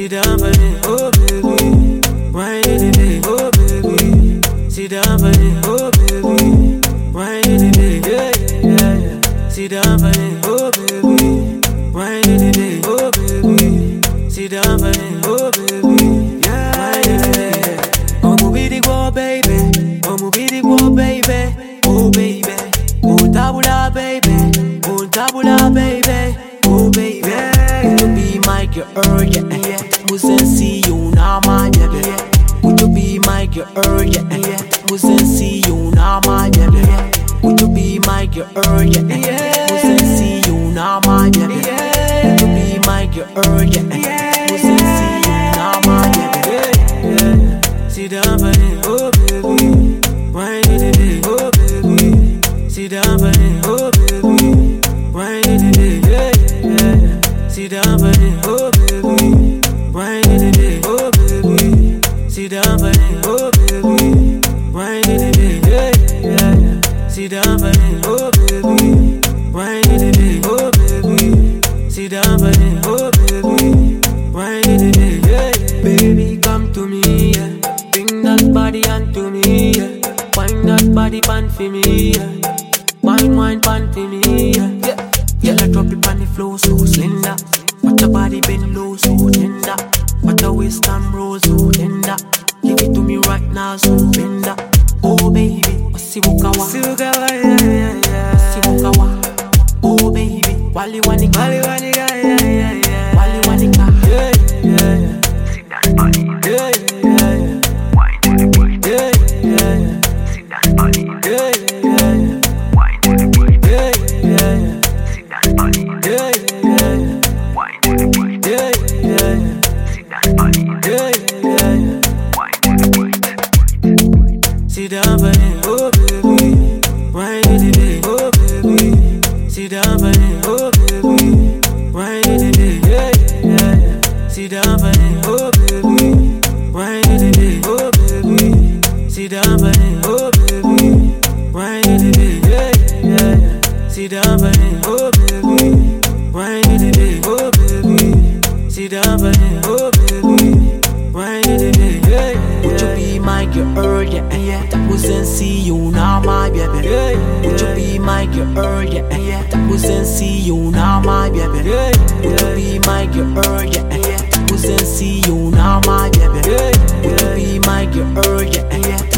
sit down for me, oh baby. Wine in the day, oh baby. Sit down for me, oh baby. Wine in the day, yeah. Sit down for me, oh baby. Wine in the day, oh baby. Sit down for me, oh baby. Yeah. Wine in the day. Oh mubidi go baby, oh mubidi go baby, oh baby. Oh tabula baby, oh tabula baby, oh baby. Would you be my girl, yeah? Musen see you now, my baby. Would you be my girl, yeah? Musen see you now, my baby. Would you be my girl, yeah? Musen see you now, my baby. Would you be my girl, yeah? Musen see you now, my baby. Sit down for me, oh baby. Wine in the day, oh baby. Sit down for me, oh baby. Wine in the day, yeah. Sit down for me, oh baby. Wine in the day, oh baby. Sit down for me, oh baby. Wine in the day, yeah. Sit down for me, oh baby. Wine in the day, oh baby. Sit down for me, oh baby. Wine in the day, yeah. Baby, come to me, yeah. Bring that body onto me, yeah. Wind that body pan for me, yeah. Wine pan for me, yeah. Girl, I drop it on the floor so slender. Watch your body bend low so tender. Watch your waist and roll so tender. Give it to me right now so bender. Oh baby, wasibukawa, wasibukawa. Oh baby, wali wanika, wali wanika, wali wanika. See that body, wine to the beat. See that body, wine to the beat. See that body, wine to the beat. See that body, wine to the beat. Sit down for me, oh baby. Wine in the day, oh baby. Sit down for me, oh baby. Wine in the day, yeah. Sit down for me, oh baby. Wine in the day, oh baby. Sit down for me, oh baby. Wine in the day, yeah. Sit down for me, oh baby. Wine in the day, oh baby. Sit down for me, oh baby. Wine in the day, yeah. Would you be my girl, yeah? That wasn't see you now, my baby. Would you be my girl, yeah? That wasn't see you now, my baby. Would you be my girl, yeah? That wasn't see you now, my baby. Would you be my girl, yeah?